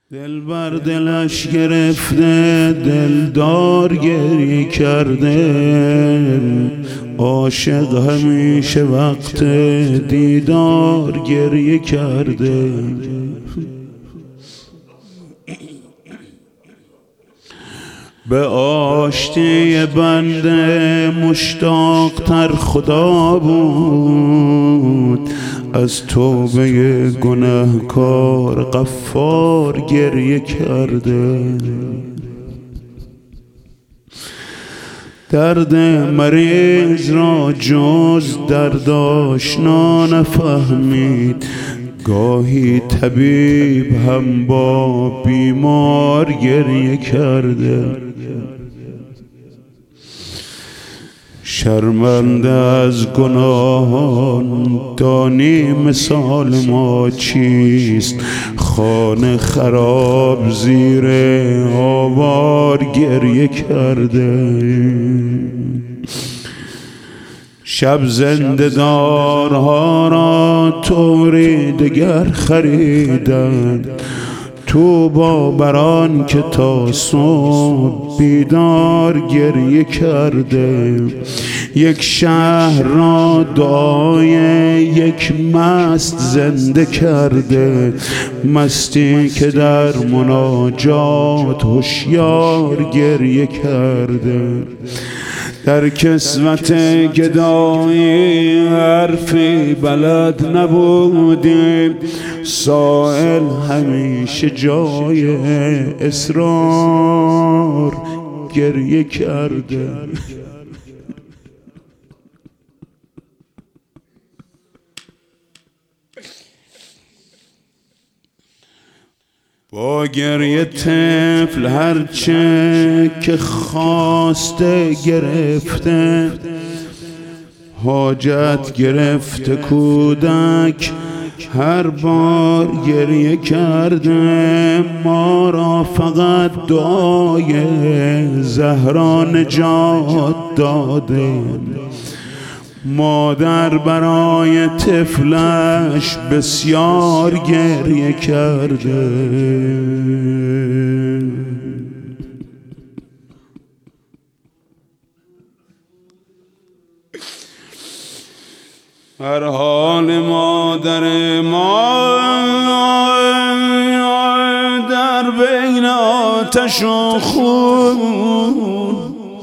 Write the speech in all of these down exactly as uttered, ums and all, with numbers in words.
دل بر دلش گرفته دلدار گریه کرده، عاشق همیشه وقت دیدار گریه کرده. به آشتی بنده مشتاق تر خدا بود، از توبه گناهکار غفار گریه کرده. درد مریض را جز درد آشنا نفهمید، گاهی طبیب هم با بیمار گریه کرده. شرمنده از گناهان دانی مثال ما چیست، خانه خراب زیر آوار گریه کرده. شب زنده دارها را طوری دگر خریدند، تو با بران که تا صبح بیدار گریه کرده. یک شهر را دعای یک مست زنده کرده، مستی که در مناجات هوشیار گریه کرده. در کسوت گدایی حرفی بلد نبودیم، سائل همیشه جای اصرار گریه کرده. با گریه طفل هرچه که خواسته گرفته، حاجت گرفته کودک هر بار گریه کرده. ما را فقط دعای زهرا نجات داده، مادر برای طفلش بسیار گریه کرده. هر حال مادر ما در بین آتش و خون،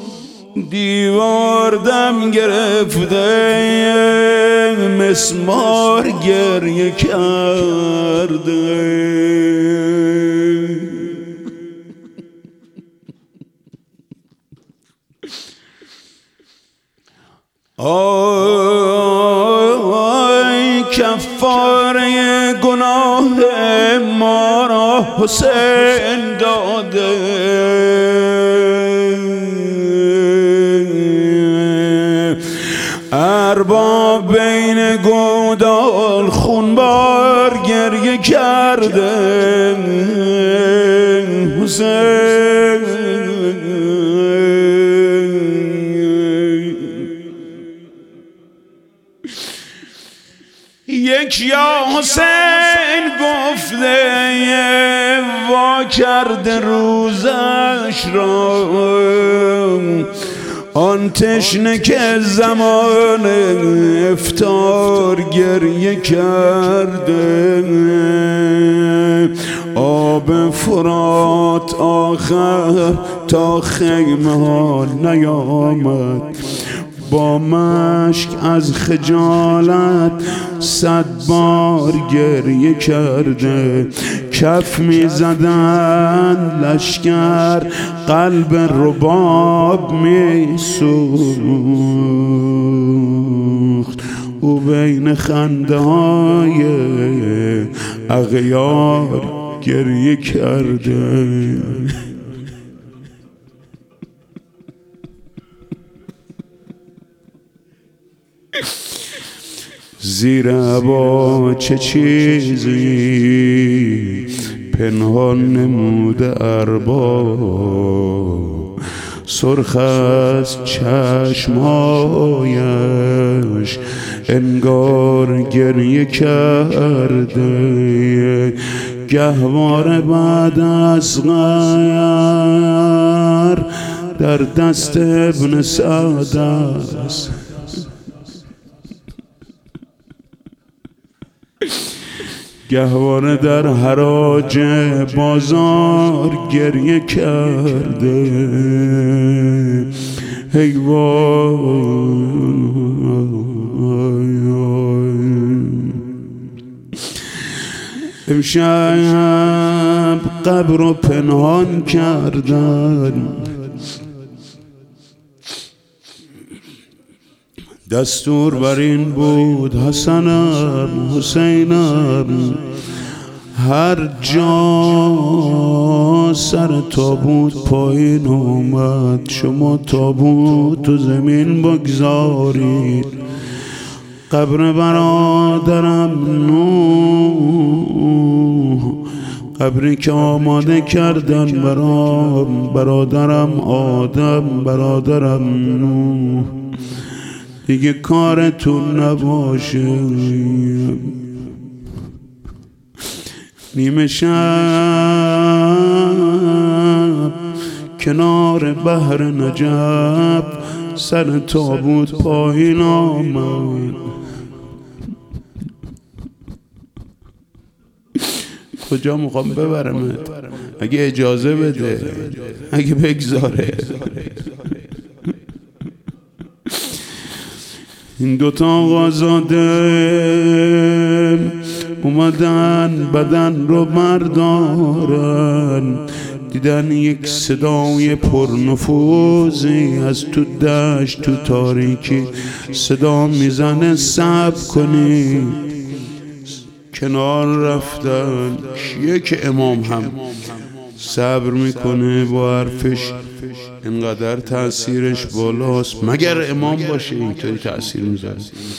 دیوار دم گرفته مسمار گریه کرده. آی کفاره گناه ما را حسین داده، ارباب بین گودال خونبار گریه کرده. حسین یک یا حسین گفته وا کرده روزش را، آن تشنه که زمان افطار گریه کرده. آب فرات آخر تا خیمه ها نیامد، با مشک از خجالت صد بار گریه کرده. کف می زدن لشکر قلب رباب می سوخت، او بین خنده های اغیار گریه کرده. زیر عبا چه چیزی پنهان نموده ارباب، سرخ از چشمهایش انگار گریه کرده. گهواره بعد از غر در دست ابن سعد است. گهواره در حراج بازار گریه کرده، ای وای امشب قبر رو پنهان کردن، دستور بر این بود حسنم حسینم هر جا سر تابوت پایین اومد شما تابوت تو زمین بگذارید. قبر برادرم نوح، قبری که آماده کردن برام، برادرم آدم، برادرم نوح، دیگه کارتون نباشه. نیمه شب کنار بحر نجف سر تابوت پایین آمد. کجا میخوام ببرمت؟ اگه اجازه بده، اگه بگذاره. این دوتا آقازاده اومدن بدن رو بردارن، دیدن یک صدای پرنفوذی از تو دشت تو تاریکی صدا میزنه صبر کنی. کنار رفتن. کیه که امام هم صبر میکنه با حرفش اینقدر تأثیرش بالاست؟ مگر امام باشه اینطوری تأثیر میذاره؟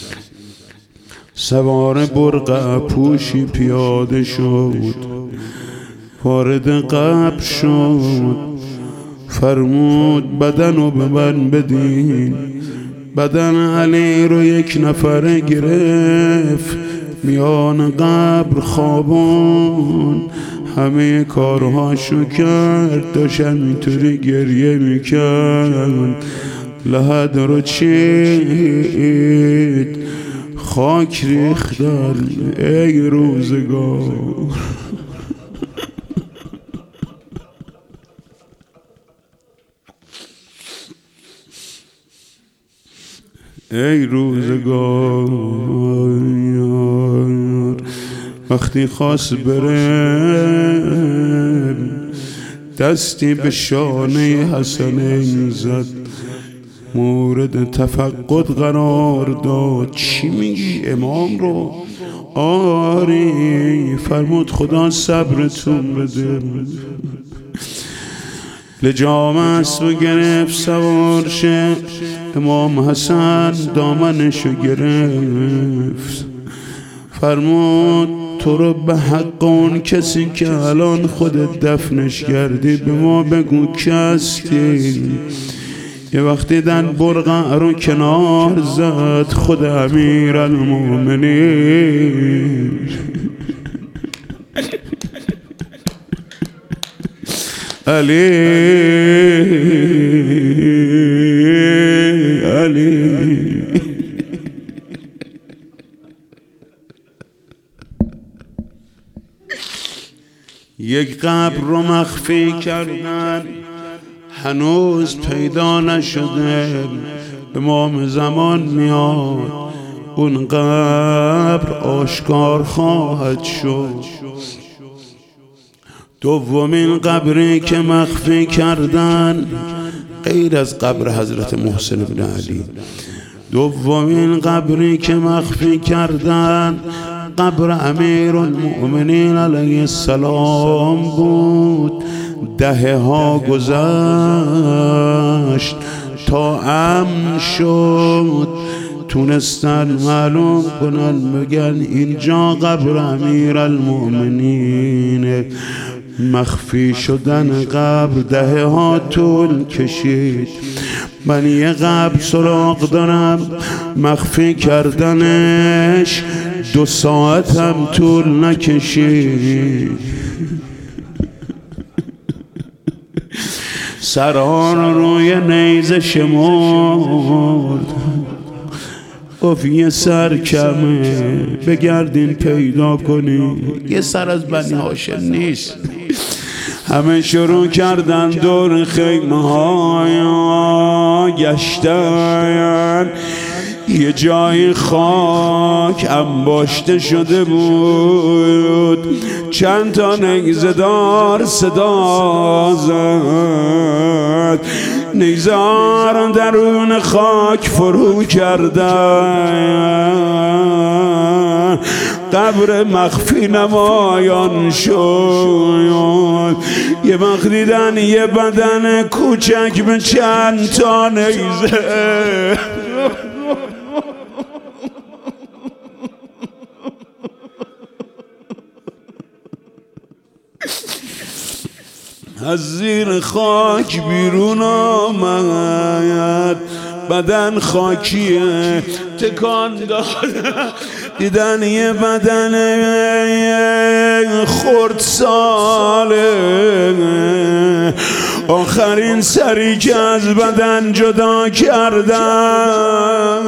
سوار برقع پوشی پیاده شد، وارد قبر شد، فرمود بدن رو به من بدین. بدن علی رو یک نفره گرفت، میان قبر خوابون، همه کارهاشو کرد، داشت همینطوری گریه میکرد. لحد رو چید، خاک ریختن، ای روزگار. ای روزگار. وقتی خواست بره دستی به شانه حسنین زد، مورد تفقد قرار داد. چی میگی امام رو؟ آری. فرمود خدا صبرتون بده. لجام اسب گرفت سوار شه، امام حسن دامنشو گرفت، فرمود تو رو به حق اون کسی که الان خودت دفنش کردی به ما بگو که هستی. یه وقتی دن برقع رو کنار زد خود امیر المومنین. علی علی یک قبر رو مخفی کردن، هنوز پیدا نشده. امام زمان میاد اون قبر آشکار خواهد شد. دومین قبری که مخفی کردن غیر از قبر حضرت محسن بن علی، دومین قبری که مخفی کردن قبر امیر المؤمنین علیه السلام بود. دهه ها گذشت تا امن شد، تونستن معلوم کنن بگن اینجا قبر امیر المؤمنین. مخفی شدن قبر دهه ها طول کشید. من یه قبر سراغ دارم، مخفی کردنش دو ساعت هم طول نکشید سران روی نیزه شمرد گفت یه سر کمه بگردین پیدا کنین یه سر از بنی هاشم نیست. همه شروع کردن دور خیمه های گشتن یه جای خاک انباشته شده بود چند تا نیزه دار صدا زد نیزه ها درون خاک فرو کردن قبر مخفی نمایان شد. یه وقت دیدن یه بدن کوچک به چند تا نیزه از زیر خاک بیرون آمد بدن خاکیه تکان داد دیدن یه بدن خردساله آخرین سری که از بدن جدا کردن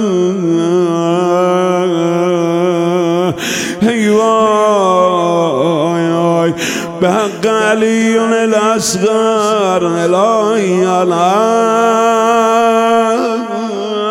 ای وای به حق علی الاصغر الهی الهی